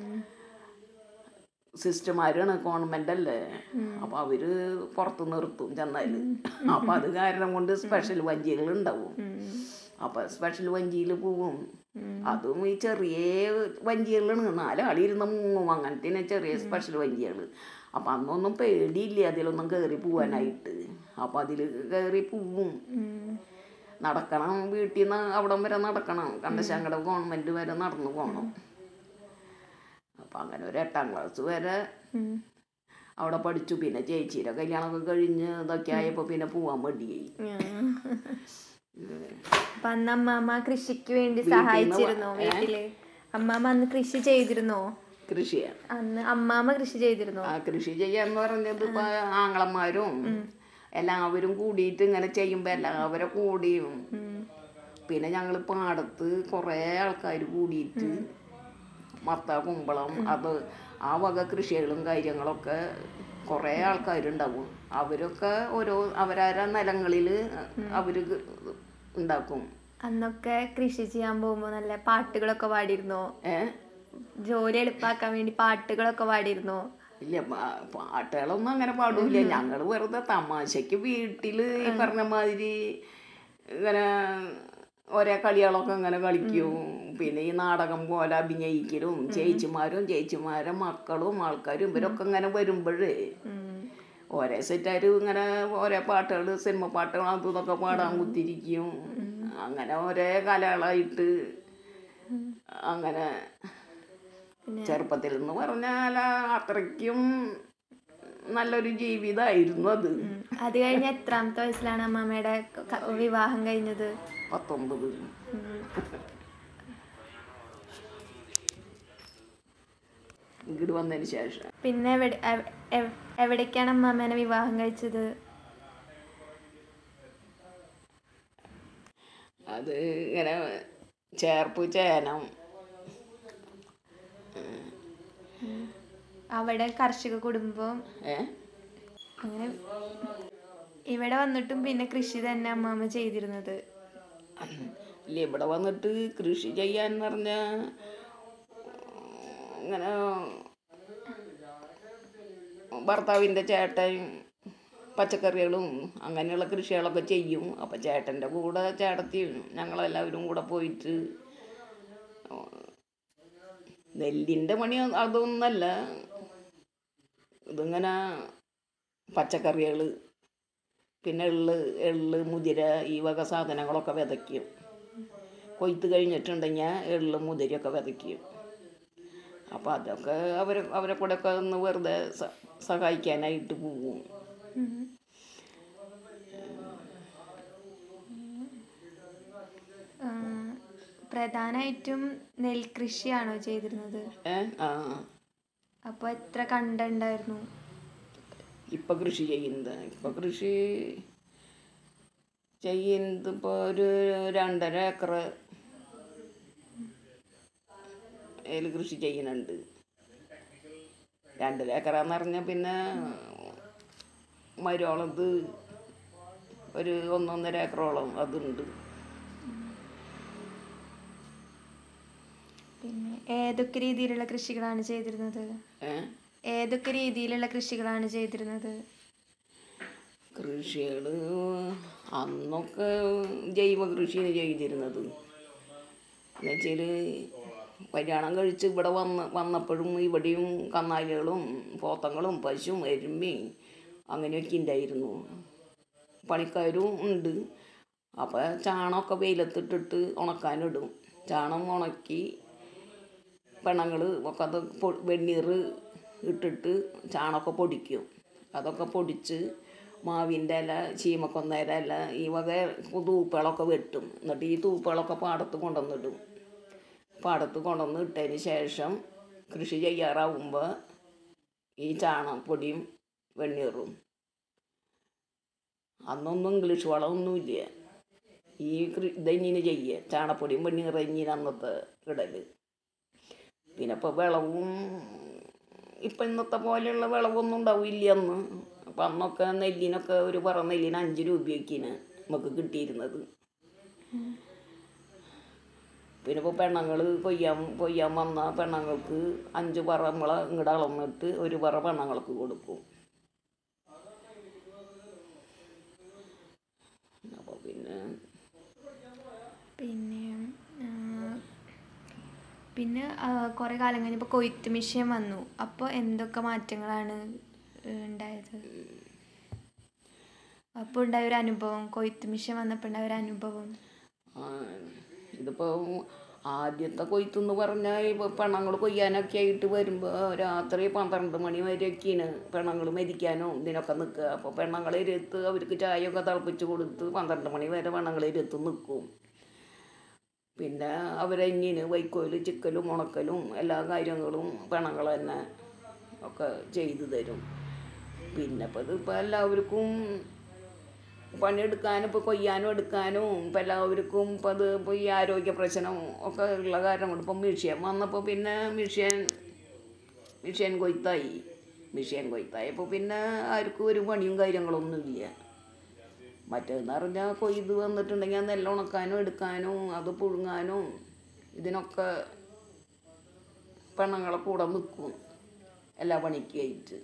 സിസ്റ്റർമാരാണ്, കോൺവെൻ്റ് അല്ലേ. അപ്പോൾ അവർ പുറത്ത് നിർത്തും ചെന്നാൽ. അപ്പോൾ അത് കാരണം കൊണ്ട് സ്പെഷ്യൽ വഞ്ചികൾ ഉണ്ടാവും. അപ്പം സ്പെഷ്യൽ വഞ്ചിയിൽ പോവും. അതും ഈ ചെറിയ വഞ്ചികളാണ്, നാലാളിരുന്ന് മുങ്ങും. അങ്ങനത്തെ ചെറിയ സ്പെഷ്യൽ വഞ്ചികൾ. അപ്പം അന്നൊന്നും പേടിയില്ല അതിലൊന്നും കയറി പോവാനായിട്ട്. അപ്പം അതിൽ കയറി പോവും. നടക്കണം, വീട്ടിൽ നിന്ന് അവിടം വരെ നടക്കണം. കണ്ടശാങ്കട ഗവൺമെൻറ് വരെ നടന്നു പോകണം. അപ്പം അങ്ങനെ ഒരു എട്ടാം ക്ലാസ് വരെ അവിടെ പഠിച്ചു. പിന്നെ ചേച്ചിയുടെ കല്യാണമൊക്കെ കഴിഞ്ഞ് ഇതൊക്കെ ആയപ്പോൾ പിന്നെ പോവാൻ മടിയായി. അപ്പൊ അന്ന് അമ്മാമ്മ കൃഷിക്ക് വേണ്ടി സഹായിച്ചിരുന്നോ വീട്ടില്? അമ്മാമ്മ അന്ന് കൃഷി ചെയ്തിരുന്നോ? കൃഷിയാ അന്ന് അമ്മാമ്മ കൃഷി ചെയ്തിരുന്നോ? ആ, കൃഷി ചെയ്യാന്ന് പറഞ്ഞത് ഇപ്പൊ ആങ്ങളമാരും എല്ലാവരും കൂടിയിട്ട് ഇങ്ങനെ ചെയ്യുമ്പോൾ എല്ലാവരും കൂടിയും പിന്നെ ഞങ്ങൾ പാടത്ത് കുറേ ആൾക്കാർ കൂടിയിട്ട് മത്ത, കുമ്പളം, അത് ആ വക കൃഷികളും കാര്യങ്ങളൊക്കെ കുറേ ആൾക്കാരുണ്ടാവും. അവരൊക്കെ ഓരോ അവരാര നിലങ്ങളിൽ അവർ ഉണ്ടാക്കും. അന്നൊക്കെ കൃഷി ചെയ്യാൻ പോകുമ്പോ നല്ല പാട്ടുകളൊക്കെ പാടിയിരുന്നോ? ഏ ജോലി എളുപ്പാക്കാൻ വേണ്ടി പാട്ടുകളൊക്കെ പാടിയിരുന്നോ? ഇല്ല, പാട്ടുകളൊന്നും അങ്ങനെ പാടൂല. ഞങ്ങൾ വെറുതെ തമാശക്ക് വീട്ടിൽ ഈ പറഞ്ഞ മാതിരി ഇങ്ങനെ ഓരോ കളികളൊക്കെ ഇങ്ങനെ കളിക്കും. പിന്നെ ഈ നാടകം പോലെ അഭിനയിക്കലും ചേച്ചിമാരും ചേച്ചിമാരെ മക്കളും ആൾക്കാരും ഇവരൊക്കെ ഇങ്ങനെ വരുമ്പോഴേ ഓരോ സെറ്റാരും ഇങ്ങനെ ഓരോ പാട്ടുകൾ, സിനിമ പാട്ടുകൾ അതും ഇതൊക്കെ പാടാൻ കുത്തിരിക്കും. അങ്ങനെ ഓരോ കലകളായിട്ട് അങ്ങനെ ചെറുപ്പത്തിൽ എന്ന് പറഞ്ഞാൽ അത്രയ്ക്കും നല്ലൊരു ജീവിതമായിരുന്നു അത്. അത് കഴിഞ്ഞ് എത്രാമത്തെ വയസ്സിലാണ് അമ്മാമ്മയുടെ വിവാഹം കഴിഞ്ഞത്? പത്തൊമ്പത്. ഇങ്ങോട്ട് വന്നതിന് ശേഷം. പിന്നെ എവിടെ എവിടേക്കാണ് അമ്മാമ്മേനെ വിവാഹം കഴിച്ചത്? അത് ഇങ്ങനെ ചേർപ്പ് ചേനം. അവിടെ കർഷക കുടുംബം. ഏ അങ്ങനെ ഇവിടെ വന്നിട്ടും പിന്നെ കൃഷി തന്നെ അമ്മാമ്മ ചെയ്തിരുന്നത്? ഇല്ല, ഇവിടെ വന്നിട്ട് കൃഷി ചെയ്യാന്ന് പറഞ്ഞാൽ ഇങ്ങനെ ഭർത്താവിൻ്റെ ചേട്ടൻ പച്ചക്കറികളും അങ്ങനെയുള്ള കൃഷികളൊക്കെ ചെയ്യും. അപ്പം ചേട്ടൻ്റെ കൂടെ ചേട്ടത്തിയും ഞങ്ങളെല്ലാവരും കൂടെ പോയിട്ട് നെല്ലിൻ്റെ പണി അതൊന്നല്ല, ഇതിങ്ങനെ പച്ചക്കറികൾ പിന്നെ എള്ള് എള്ള് മുതിര ഈ വക സാധനങ്ങളൊക്കെ വിതയ്ക്കും. കൊയ്ത്ത് കഴിഞ്ഞിട്ടുണ്ടെങ്കിൽ എള്ളും മുതിരയൊക്കെ വിതയ്ക്കും. അപ്പോൾ അതൊക്കെ അവർ അവരെ കൂടെ ഒക്കെ ഒന്ന് വെറുതെ സ സഹായിക്കാനായിട്ട് പോവും. പ്രധാനമായിട്ടും നെൽകൃഷിയാണോ ചെയ്തിരുന്നത്? ഏ ആ അപ്പോൾ എത്ര കണ്ടുണ്ടായിരുന്നു ഇപ്പം കൃഷി ചെയ്യുന്നത്? ഇപ്പം കൃഷി ചെയ്യുന്നത് ഇപ്പോൾ ഒരു രണ്ടര ഏക്കർ അതിൽ കൃഷി ചെയ്യുന്നുണ്ട്. രണ്ടര ഏക്കറാന്ന് പറഞ്ഞാൽ പിന്നെ മരോളത് ഒരു ഒന്നൊന്നര ഏക്കറോളം അതുണ്ട്. പിന്നെ ഏതൊക്കെ രീതിയിലുള്ള കൃഷികളാണ് ചെയ്തിരുന്നത്? ഏ ഏതൊക്കെ രീതിയിലുള്ള കൃഷികളാണ് ചെയ്തിരുന്നത്? കൃഷികൾ അന്നൊക്കെ ജൈവ കൃഷിയാണ് ചെയ്തിരുന്നത്. എന്നുവെച്ചാൽ കല്യാണം കഴിച്ച് ഇവിടെ വന്ന് വന്നപ്പോഴും ഇവിടെയും കന്നാലികളും പോത്തങ്ങളും പശുവും എരുമയും അങ്ങനെയൊക്കെ ഉണ്ടായിരുന്നു. പണിക്കാരും ഉണ്ട്. അപ്പോൾ ചാണകമൊക്കെ വെയിലത്തിട്ടിട്ട് ഉണക്കാനിടും. ചാണം ഉണക്കി പെണ്ണുങ്ങൾ ഒക്കെ അത് വെണ്ണീർ ഇട്ടിട്ട് ചാണകമൊക്കെ പൊടിക്കും. അതൊക്കെ പൊടിച്ച് മാവിൻ്റെ ഇല, ചീമക്കൊന്നേര ഇല, ഈ വക തൂപ്പുകളൊക്കെ വെട്ടും. എന്നിട്ട് ഈ തൂപ്പുകളൊക്കെ പാടത്ത് കൊണ്ടുവന്നിടും. പാടത്ത് കൊണ്ടുവന്ന് ഇട്ടതിന് ശേഷം കൃഷി ചെയ്യാറാവുമ്പോൾ ഈ ചാണകപ്പൊടിയും വെണ്ണീറും. അന്നൊന്നും ഇംഗ്ലീഷ് വളമൊന്നുമില്ല. ഈ ഇതെങ്ങനെ ചെയ്യുക, ചാണകപ്പൊടിയും വെണ്ണീറും ഇങ്ങനെ അന്നത്തെ ഇടൽ. പിന്നെ ഇപ്പോൾ വിളവും ഇപ്പം ഇന്നത്തെ പോലെയുള്ള വിളവൊന്നും ഉണ്ടാവില്ല അന്ന്. അപ്പം അന്നൊക്കെ നെല്ലിനൊക്കെ ഒരു പറ നെല്ലിന് അഞ്ച് രൂപയൊക്കെയാണ് നമുക്ക് കിട്ടിയിരുന്നത്. പിന്നെ ഇപ്പോൾ പെണ്ണുങ്ങൾ കൊയ്യാൻ കൊയ്യാൻ വന്ന പെണ്ണുങ്ങൾക്ക് അഞ്ച് പറ നമ്മളെ ഇങ്ങോട്ട് അളന്നിട്ട് ഒരു പറ പെണ്ണുങ്ങൾക്ക് കൊടുക്കും. അപ്പോൾ പിന്നെ പിന്നെ പിന്നെ കുറേ കാലം കഴിഞ്ഞപ്പോൾ കൊയ്ത്ത് മെഷീൻ വന്നു. അപ്പോൾ എന്തൊക്കെ മാറ്റങ്ങളാണ് ഉണ്ടായത്? അപ്പോൾ ഉണ്ടായൊരു അനുഭവം, കൊയ്ത്ത് മെഷീൻ വന്നപ്പോൾ ഉണ്ടായൊരു അനുഭവം. ഇതിപ്പോൾ ആദ്യത്തെ കൊയ്ത്തെന്ന് പറഞ്ഞാൽ ഇപ്പോൾ പെണ്ണുങ്ങൾ കൊയ്യാനൊക്കെ ആയിട്ട് വരുമ്പോൾ രാത്രി പന്ത്രണ്ട് മണി വരെയൊക്കെയാണ് പെണ്ണുങ്ങൾ മരിക്കാനോ ഇതിനൊക്കെ നിൽക്കുക. അപ്പോൾ പെണ്ണുങ്ങളെ ഇരുത്ത് അവർക്ക് ചായയൊക്കെ തിളപ്പിച്ച് കൊടുത്ത് പന്ത്രണ്ട് മണി വരെ പെണ്ണുങ്ങളെ ഇരുത്ത് നിൽക്കും. പിന്നെ അവരെങ്ങനെ വൈക്കോൽ ചിക്കലും ഉണക്കലും എല്ലാ കാര്യങ്ങളും പെണ്ണുങ്ങൾ തന്നെ ഒക്കെ ചെയ്തു തരും. പിന്നെ ഇപ്പോൾ ഇതിപ്പോൾ എല്ലാവർക്കും പണിയെടുക്കാനും ഇപ്പോൾ കൊയ്യാനും എടുക്കാനും ഇപ്പം എല്ലാവർക്കും ഇപ്പം അത് ഇപ്പോൾ ഈ ആരോഗ്യ പ്രശ്നം ഒക്കെ ഉള്ള കാരണം കൊണ്ട് ഇപ്പം മിഷ്യൻ വന്നപ്പോൾ പിന്നെ മിഷ്യൻ മിഷ്യൻ കൊയ്ത്തായി. മിഷ്യൻ കൊയ്ത്തായപ്പോൾ പിന്നെ ആർക്കും ഒരു പണിയും കാര്യങ്ങളൊന്നുമില്ല. മറ്റേതെന്ന് പറഞ്ഞാൽ കൊയ്ത് വന്നിട്ടുണ്ടെങ്കിൽ നെല്ല് ഉണക്കാനും എടുക്കാനും അത് പുഴുങ്ങാനും ഇതിനൊക്കെ പെണ്ണുങ്ങളെ കൂടെ നിൽക്കും എല്ലാ പണിക്കായിട്ട്.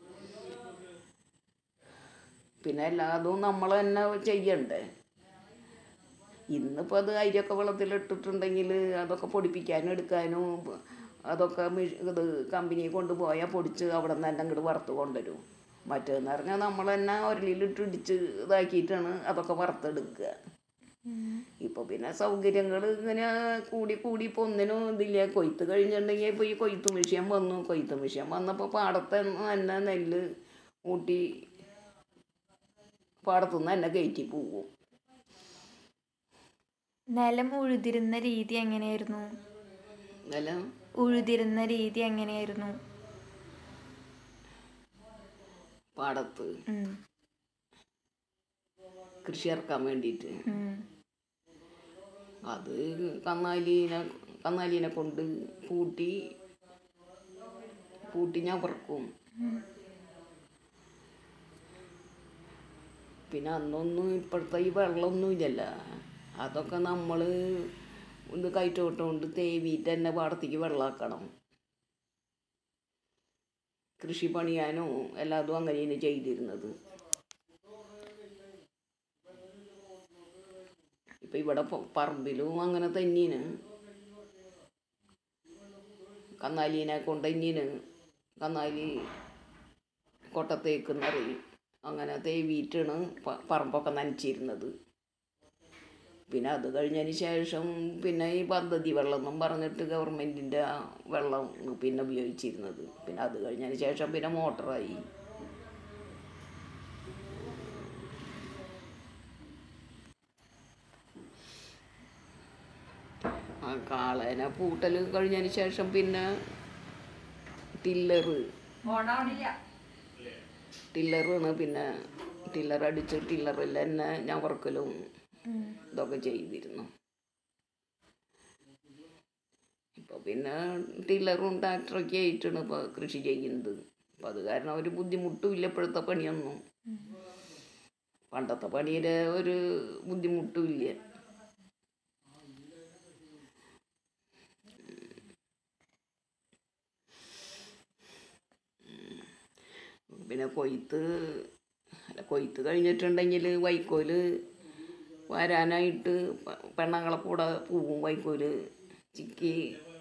പിന്നെ എല്ലാതും നമ്മൾ തന്നെ ചെയ്യണ്ടേ. ഇന്നിപ്പോൾ അത് അരിയൊക്കെ വെള്ളത്തിലിട്ടിട്ടുണ്ടെങ്കിൽ അതൊക്കെ പൊടിപ്പിക്കാനും എടുക്കാനും അതൊക്കെ ഇത് കമ്പനിയിൽ കൊണ്ടുപോയാൽ പൊടിച്ച് അവിടെ നിന്ന് തന്നെ അങ്ങോട്ട് വറുത്ത് കൊണ്ടുവരും. മറ്റേതെന്ന് പറഞ്ഞാൽ നമ്മൾ തന്നെ ഒരലിലിട്ട് ഇടിച്ച് ഇതാക്കിയിട്ടാണ് അതൊക്കെ വറുത്തെടുക്കുക. ഇപ്പോൾ പിന്നെ സൗകര്യങ്ങൾ ഇങ്ങനെ കൂടി കൂടി ഇപ്പോൾ ഒന്നിനും ഇതില്ല. കൊയ്ത്ത് കഴിഞ്ഞിട്ടുണ്ടെങ്കിൽ ഇപ്പോൾ ഈ കൊയ്ത്ത് മെഷീൻ വന്നു. കൊയ്ത്ത് മെഷീൻ വന്നപ്പോൾ പാടത്ത് തന്നെ നെല്ല് കൂട്ടി പാടത്തുനിന്ന് തന്നെ കയറ്റി പോകും. നിലം ഉഴുതിരുന്ന രീതി എങ്ങനെയായിരുന്നു? നിലം ഉഴുതിരുന്ന രീതി എങ്ങനെയായിരുന്നു? പാടത്ത് കൃഷി ഇറക്കാൻ വേണ്ടിയിട്ട് അത് കന്നാലീനെ കന്നാലീനെ കൊണ്ട് പൂട്ടി പൂട്ടി ഞാൻ പറക്കും. പിന്നെ അന്നൊന്നും ഇപ്പോഴത്തെ ഈ വെള്ളമൊന്നും ഇല്ലല്ലോ. അതൊക്കെ നമ്മൾ ഇത് കയറ്റോട്ടുകൊണ്ട് തേവിയിട്ട് തന്നെ പാടത്തേക്ക് വെള്ളമാക്കണം. കൃഷി പണിയാനോ എല്ലാതും അങ്ങനെയാണ് ചെയ്തിരുന്നത്. ഇപ്പം ഇവിടെ പറമ്പിലും അങ്ങനെ തന്നെയാണ്. കന്നാലീനെ കൊണ്ട് തന്നെയാണ് കന്നാലി കൊട്ടത്തേക്കെന്നറിയും. അങ്ങനെ തേവിയിട്ടാണ് പ- പറമ്പൊക്കെ നനച്ചിരുന്നത്. പിന്നെ അത് കഴിഞ്ഞതിന് ശേഷം പിന്നെ ഈ പദ്ധതി വെള്ളം എന്നും പറഞ്ഞിട്ട് ഗവൺമെൻറ്റിൻ്റെ വെള്ളം പിന്നെ ഉപയോഗിച്ചിരുന്നത്. പിന്നെ അത് കഴിഞ്ഞതിന് ശേഷം പിന്നെ മോട്ടറായി. ആ കാളേനെ പൂട്ടൽ കഴിഞ്ഞതിന് ശേഷം പിന്നെ ടില്ലറ് ടില്ലറാണ് പിന്നെ ടില്ലർ അടിച്ച് ടില്ലറിൽ തന്നെ ഞവറക്കലും ഇതൊക്കെ ചെയ്തിരുന്നു. ഇപ്പോൾ പിന്നെ ടില്ലറും ട്രാക്ടറൊക്കെ ആയിട്ടാണ് ഇപ്പോൾ കൃഷി ചെയ്യുന്നത്. അപ്പം അത് കാരണം ഒരു ബുദ്ധിമുട്ടും ഇല്ല ഇപ്പോഴത്തെ പണിയൊന്നും. പണ്ടത്തെ പണിയുടെ ഒരു ബുദ്ധിമുട്ടും ഇല്ല. പിന്നെ കൊയ്ത്ത് അല്ല കൊയ്ത്ത് കഴിഞ്ഞിട്ടുണ്ടെങ്കിൽ വൈക്കോല് വരാനായിട്ട് പ- പെണ്ണുങ്ങളെ കൂടെ പോവും. വൈക്കോല് ചിക്കി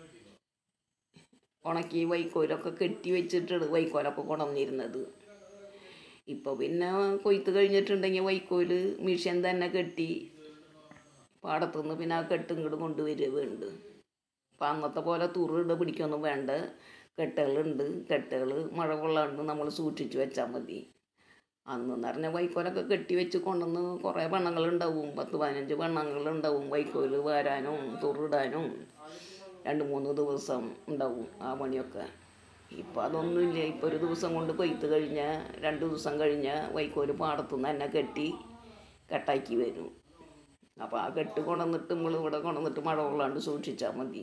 ഉണക്കി വൈക്കോലൊക്കെ കെട്ടി വെച്ചിട്ടാണ് വൈക്കോലൊക്കെ കൊണ്ടുവന്നിരുന്നത്. ഇപ്പോൾ പിന്നെ കൊയ്ത്ത് കഴിഞ്ഞിട്ടുണ്ടെങ്കിൽ വൈക്കോല് മിഷ്യൻ തന്നെ കെട്ടി പാടത്തുനിന്ന് പിന്നെ ആ കെട്ട് ഇങ്ങോട്ട് കൊണ്ടുവരിക വേണ്ട. അപ്പം അന്നത്തെ പോലെ തുറിട പിടിക്കൊന്നും വേണ്ട. കെട്ടുകളുണ്ട്. കെട്ടുകൾ മഴ കൊള്ളാണ്ട് നമ്മൾ സൂക്ഷിച്ച് വെച്ചാൽ മതി. അന്നെന്ന് പറഞ്ഞാൽ വൈക്കോലൊക്കെ കെട്ടി വെച്ച് കൊണ്ടുവന്ന് കുറേ പെണ്ണുങ്ങളുണ്ടാവും. പത്ത് പതിനഞ്ച് പെണ്ണുങ്ങളുണ്ടാവും വൈക്കോല് വാരാനും തുറിടാനും. രണ്ട് മൂന്ന് ദിവസം ഉണ്ടാവും ആ പണിയൊക്കെ. ഇപ്പം അതൊന്നുമില്ല. ഇപ്പോൾ ഒരു ദിവസം കൊണ്ട് കൊയ്ത്ത് കഴിഞ്ഞാൽ രണ്ട് ദിവസം കഴിഞ്ഞാൽ വൈക്കോല് പാടത്തുനിന്ന് തന്നെ കെട്ടി കെട്ടാക്കി വരും. അപ്പോൾ ആ കെട്ട് കൊണ്ടുവന്നിട്ട് നമ്മൾ ഇവിടെ കൊണ്ടുവന്നിട്ട് മഴ കൊള്ളാണ്ട് സൂക്ഷിച്ചാൽ മതി.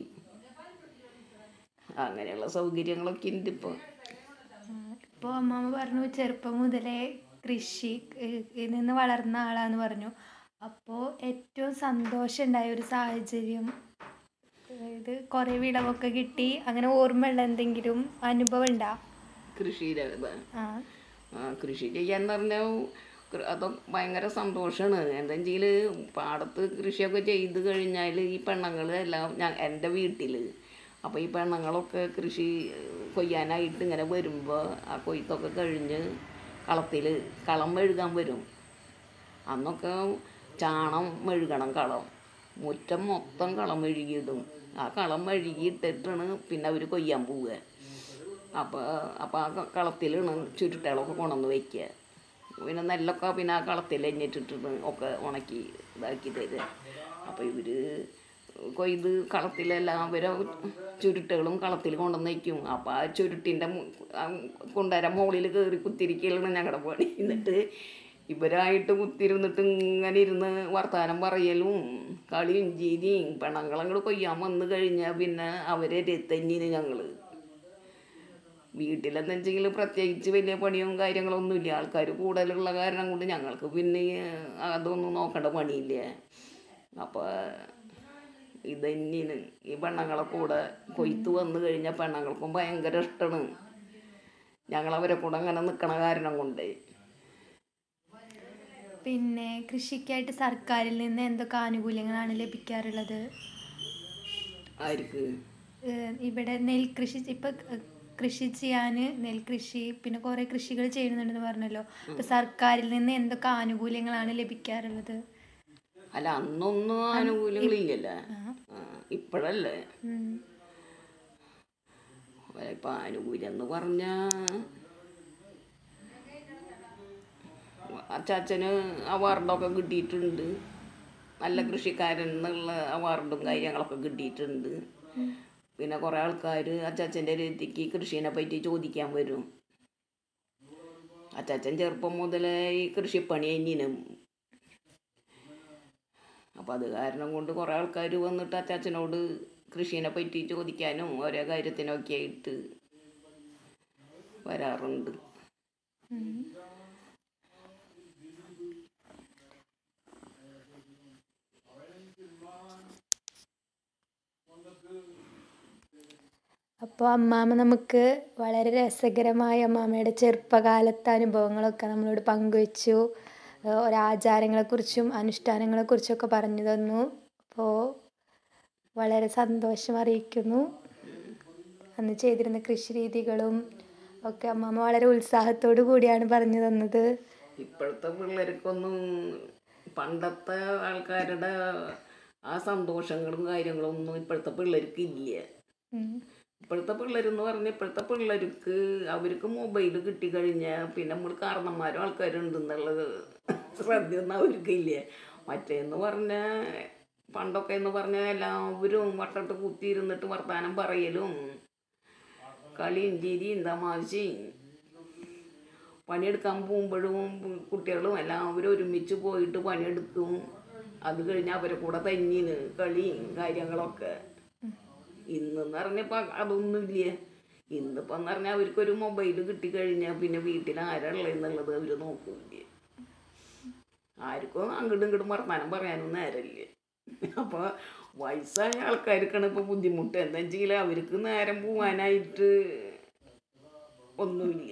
അങ്ങനെയുള്ള സൗകര്യങ്ങളൊക്കെ ഉണ്ട് ഇപ്പോൾ. ഇപ്പോൾ അമ്മാമ്മ പറഞ്ഞു ചെറുപ്പം മുതലേ കൃഷി ഏഹ് നിന്ന് വളർന്ന ആളാന്ന് പറഞ്ഞു. അപ്പോൾ ഏറ്റവും സന്തോഷം ഉണ്ടായ ഒരു സാഹചര്യം, അതായത് കുറേ വിളവൊക്കെ കിട്ടി, അങ്ങനെ ഓർമ്മയുള്ള എന്തെങ്കിലും അനുഭവം ഉണ്ടോ? കൃഷിയിലെ ആ ആ കൃഷി ചെയ്യാന്ന് പറഞ്ഞാൽ അത് ഭയങ്കര സന്തോഷമാണ്. എന്താണെന്ന് വെച്ചാൽ പാടത്ത് കൃഷിയൊക്കെ ചെയ്ത് കഴിഞ്ഞാൽ ഈ പെണ്ണുങ്ങൾ എല്ലാം ഞാൻ എൻ്റെ വീട്ടിൽ അപ്പോൾ ഈ പെണ്ണുങ്ങളൊക്കെ കൃഷി കൊയ്യാനായിട്ട് ഇങ്ങനെ വരുമ്പോൾ ആ കൊയ്ത്തൊക്കെ കഴിഞ്ഞ് കളത്തിൽ കളം മെഴുകാൻ വരും. അന്നൊക്കെ ചാണം മെഴുകണം കളം. മുറ്റം മൊത്തം കളം മെഴുകിയിടും. ആ കളം മെഴുകിയിട്ടിട്ടാണ് പിന്നെ അവർ കൊയ്യാൻ പോവുക. അപ്പോൾ അപ്പോൾ ആ കളത്തിലാണ് ചുരുട്ടുകളൊക്കെ കൊണ്ടുവന്ന് വയ്ക്കുക. പിന്നെ നെല്ലൊക്കെ പിന്നെ ആ കളത്തിൽ എഞ്ഞിട്ടിട്ട് ഒക്കെ ഉണക്കി ഇതാക്കി തരിക. അപ്പോൾ ഇവർ കൊയ്ത് കളത്തിലെല്ലാം അവരെ ചുരുട്ടുകളും കളത്തിൽ കൊണ്ടുവന്ന് വയ്ക്കും. അപ്പോൾ ആ ചുരുട്ടിൻ്റെ കൊണ്ടുവരാൻ മുകളിൽ കയറി കുത്തിരിക്കലാണ് ഞങ്ങളുടെ പണി. എന്നിട്ട് ഇവരായിട്ട് കുത്തിരുന്നിട്ട് ഇങ്ങനെ ഇരുന്ന് വർത്തമാനം പറയലും കളിയും ചീരിയും. പെണ്ണുങ്ങളങ്ങോട്ട് കൊയ്യാൻ വന്നു കഴിഞ്ഞാൽ പിന്നെ അവരെ രത്തഞ്ഞിന് ഞങ്ങൾ വീട്ടിലെന്ന് വെച്ചെങ്കിൽ പ്രത്യേകിച്ച് വലിയ പണിയും കാര്യങ്ങളൊന്നുമില്ല. ആൾക്കാർ കൂടുതലുള്ള കാരണം കൊണ്ട് ഞങ്ങൾക്ക് പിന്നെ അതൊന്നും നോക്കേണ്ട പണിയില്ല. അപ്പോൾ ഇതന്നെയാണ് ഈ പെണ്ണുങ്ങളെ കൂടെ കൊയ്ത്ത് വന്നു കഴിഞ്ഞാൽ പെണ്ണുങ്ങൾക്കും ഭയങ്കര ഇഷ്ടമാണ്. ഞങ്ങളവരെ കൂടെ അങ്ങനെ നിൽക്കണ കാരണം കൊണ്ട്. പിന്നെ കൃഷിക്കായിട്ട് സർക്കാരിൽ നിന്ന് എന്തൊക്കെ ആനുകൂല്യങ്ങളാണ് ലഭിക്കാറുള്ളത്? ആർക്ക്? ഏഹ് ഇവിടെ നെൽകൃഷി ഇപ്പം കൃഷി ചെയ്യാൻ നെൽകൃഷി പിന്നെ കുറേ കൃഷികൾ ചെയ്യുന്നുണ്ടെന്ന് പറഞ്ഞല്ലോ. അപ്പം സർക്കാരിൽ നിന്ന് എന്തൊക്കെ ആനുകൂല്യങ്ങളാണ് ലഭിക്കാറുള്ളത്? അല്ല അന്നൊന്നും ആനുകൂല്യങ്ങളില്ലല്ലോ. ഇപ്പോഴല്ലേ ഉം. ഇപ്പം ആനുകൂല്യം എന്ന് പറഞ്ഞാൽ അച്ചാച്ചന് അവാർഡൊക്കെ കിട്ടിയിട്ടുണ്ട്. നല്ല കൃഷിക്കാരൻ എന്നുള്ള അവാർഡും കാര്യങ്ങളൊക്കെ കിട്ടിയിട്ടുണ്ട്. പിന്നെ കുറേ ആൾക്കാർ അച്ചാച്ചൻ്റെ രീതിക്ക് കൃഷീനെ പറ്റി ചോദിക്കാൻ വരും. അച്ചാച്ചൻ ചെറുപ്പം മുതലേ ഈ കൃഷിപ്പണി തന്നെയാണ്. അപ്പം അത് കാരണം കൊണ്ട് കുറേ ആൾക്കാർ വന്നിട്ട് അച്ചാച്ചനോട് കൃഷീനെ പറ്റി ചോദിക്കാനും ഓരോ കാര്യത്തിനൊക്കെ ആയിട്ട് വരാറുണ്ട്. അപ്പോൾ അമ്മാമ്മ നമുക്ക് വളരെ രസകരമായ അമ്മാമ്മയുടെ ചെറുപ്പകാലത്തെ അനുഭവങ്ങളൊക്കെ നമ്മളോട് പങ്കുവച്ചു. ഓരോ ആചാരങ്ങളെക്കുറിച്ചും അനുഷ്ഠാനങ്ങളെക്കുറിച്ചൊക്കെ പറഞ്ഞു തന്നു. അപ്പോൾ വളരെ സന്തോഷം അറിയിക്കുന്നു. അന്ന് ചെയ്തിരുന്ന കൃഷി രീതികളും ഒക്കെ അമ്മാമ്മ വളരെ ഉത്സാഹത്തോടു കൂടിയാണ് പറഞ്ഞു തന്നത്. ഇപ്പോഴത്തെ പിള്ളേർക്കൊന്നും പണ്ടത്തെ ആൾക്കാരുടെ ആ സന്തോഷങ്ങളും കാര്യങ്ങളും ഒന്നും ഇപ്പോഴത്തെ പിള്ളേർക്ക് ഇല്ല. ഇപ്പോഴത്തെ പിള്ളേരെന്ന് പറഞ്ഞാൽ ഇപ്പോഴത്തെ പിള്ളേർക്ക് അവർക്ക് മൊബൈൽ കിട്ടിക്കഴിഞ്ഞാൽ പിന്നെ നമ്മൾ കാരണന്മാരും ആൾക്കാരുണ്ടെന്നുള്ളത് ശ്രദ്ധയൊന്നും അവർക്കില്ല. മറ്റേന്ന് പറഞ്ഞാൽ പണ്ടൊക്കെ എന്ന് പറഞ്ഞാൽ എല്ലാവരും വട്ടത്ത് കുത്തിയിരുന്നിട്ട് വർത്താനം പറയലും കളിയും ചിരിയും തമാശയും, പണിയെടുക്കാൻ പോകുമ്പോഴും കുട്ടികളും എല്ലാവരും ഒരുമിച്ച് പോയിട്ട് പണിയെടുക്കും. അത് കഴിഞ്ഞ് അവരെ കൂടെ തന്നീന് കളിയും കാര്യങ്ങളൊക്കെ. ഇന്നെന്ന് പറഞ്ഞപ്പോൾ അതൊന്നുമില്ല. ഇന്നിപ്പം എന്ന് പറഞ്ഞാൽ അവർക്കൊരു മൊബൈൽ കിട്ടിക്കഴിഞ്ഞാൽ പിന്നെ വീട്ടിൽ ആരാളുള്ളത് അവർ നോക്കൂല. ആർക്കും അങ്ങോട്ടും ഇങ്ങോട്ടും വർത്താനം പറയാനും നേരമില്ല. അപ്പോൾ വയസ്സായ ആൾക്കാർക്കാണ് ഇപ്പോൾ ബുദ്ധിമുട്ട്. എന്താ വെച്ചാൽ അവർക്ക് നേരം പോവാനായിട്ട് ഒന്നുമില്ല.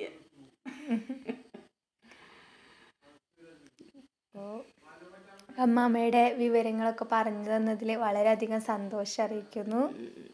അപ്പോൾ അമ്മാമ്മയുടെ വിവരങ്ങളൊക്കെ പറഞ്ഞു തന്നതിൽ വളരെയധികം സന്തോഷം അറിയിക്കുന്നു.